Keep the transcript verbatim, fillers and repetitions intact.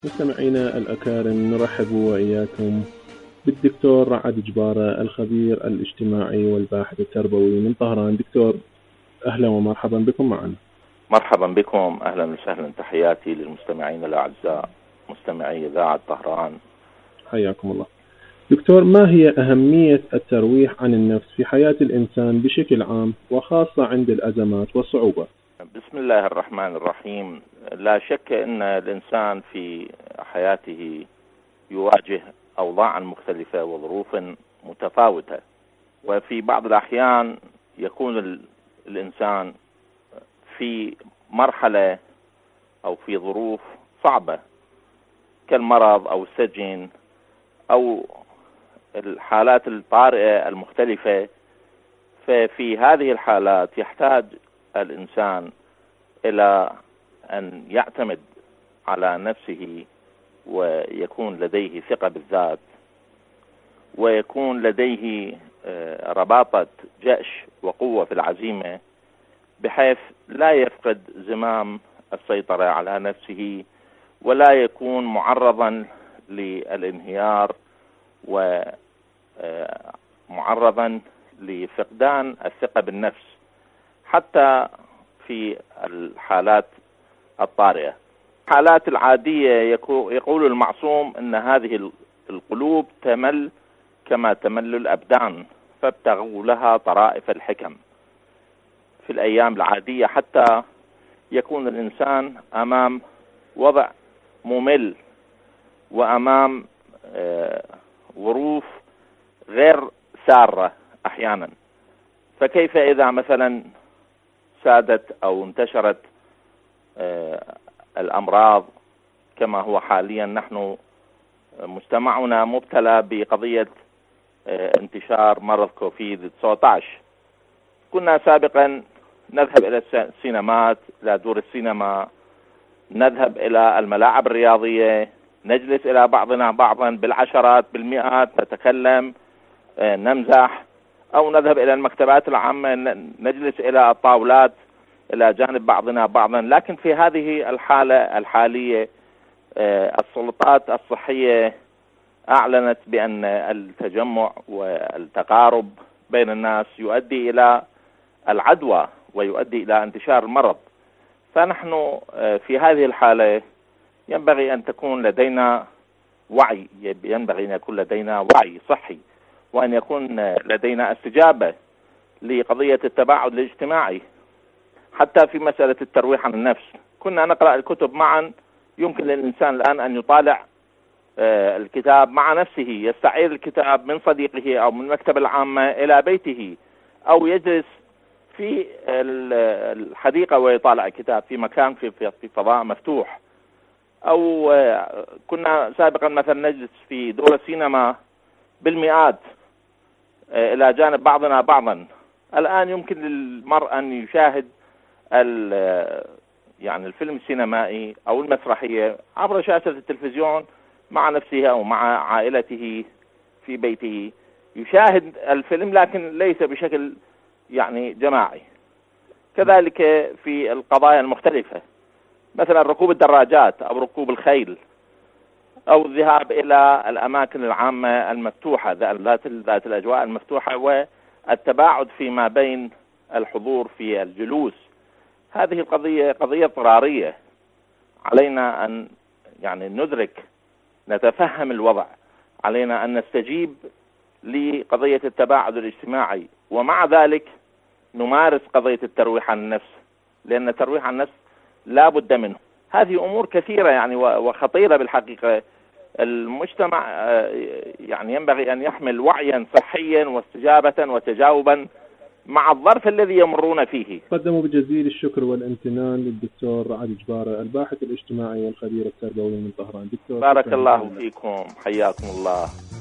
مستمعينا الأكارم، نرحب وإياكم بالدكتور رعد جبارة، الخبير الاجتماعي والباحث التربوي من طهران. دكتور، أهلا ومرحبا بكم معنا. مرحبا بكم، أهلا وسهلا، تحياتي للمستمعين الأعزاء مستمعي إذاعة طهران. حياكم الله. دكتور، ما هي أهمية الترويح عن النفس في حياة الإنسان بشكل عام وخاصة عند الأزمات والصعوبة؟ بسم الله الرحمن الرحيم. لا شك أن الإنسان في حياته يواجه أوضاعا مختلفة وظروف متفاوتة، وفي بعض الأحيان يكون الإنسان في مرحلة أو في ظروف صعبة كالمرض أو السجن أو الحالات الطارئة المختلفة. ففي هذه الحالات يحتاج الإنسان إلى أن يعتمد على نفسه، ويكون لديه ثقة بالذات، ويكون لديه رباطة جأش وقوة في العزيمة، بحيث لا يفقد زمام السيطرة على نفسه ولا يكون معرضا للانهيار ومعرضا لفقدان الثقة بالنفس حتى في الحالات الطارئة. الحالات العادية يقول المعصوم أن هذه القلوب تمل كما تمل الأبدان، فابتغوا لها طرائف الحكم. في الأيام العادية حتى يكون الإنسان أمام وضع ممل وأمام ظروف غير سارة أحيانا، فكيف إذا مثلا سادت أو انتشرت الأمراض كما هو حاليا؟ نحن مجتمعنا مبتلى بقضية انتشار مرض كوفيد تسعة عشر. كنا سابقا نذهب إلى السينمات، إلى دور السينما، نذهب إلى الملاعب الرياضية، نجلس إلى بعضنا بعضا بالعشرات بالمئات، نتكلم، نمزح، أو نذهب إلى المكتبات العامة، نجلس إلى الطاولات إلى جانب بعضنا بعضا. لكن في هذه الحالة الحالية السلطات الصحية أعلنت بأن التجمع والتقارب بين الناس يؤدي إلى العدوى ويؤدي إلى انتشار المرض. فنحن في هذه الحالة ينبغي أن تكون لدينا وعي، ينبغي أن يكون لدينا وعي صحي، وأن يكون لدينا استجابة لقضية التباعد الاجتماعي. حتى في مسألة الترويح عن النفس كنا نقرأ الكتب معا، يمكن للإنسان الآن أن يطالع الكتاب مع نفسه، يستعير الكتاب من صديقه أو من المكتبة العامة إلى بيته، أو يجلس في الحديقة ويطالع الكتاب في مكان في في فضاء مفتوح. أو كنا سابقا مثلا نجلس في دور السينما بالمئات إلى جانب بعضنا بعضا. الآن يمكن للمرء أن يشاهد يعني الفيلم السينمائي أو المسرحية عبر شاشة التلفزيون مع نفسه أو مع عائلته في بيته، يشاهد الفيلم لكن ليس بشكل يعني جماعي. كذلك في القضايا المختلفة، مثلا ركوب الدراجات أو ركوب الخيل أو الذهاب إلى الأماكن العامة المفتوحة ذات ذات الأجواء المفتوحة، والتباعد فيما بين الحضور في الجلوس. هذه القضية قضية اضطرارية، علينا أن يعني ندرك، نتفهم الوضع، علينا أن نستجيب لقضية التباعد الاجتماعي، ومع ذلك نمارس قضية الترويح عن النفس، لأن الترويح عن النفس لا بد منه. هذه أمور كثيرة يعني وخطيرة بالحقيقة. المجتمع يعني ينبغي أن يحمل وعيا صحيا واستجابة وتجاوبا مع الظرف الذي يمرون فيه. قدموا بجزيل الشكر والامتنان للدكتور رعد جبارة، الباحث الاجتماعي والخبير التربوي من طهران. دكتور، بارك الله فيكم، حياكم الله.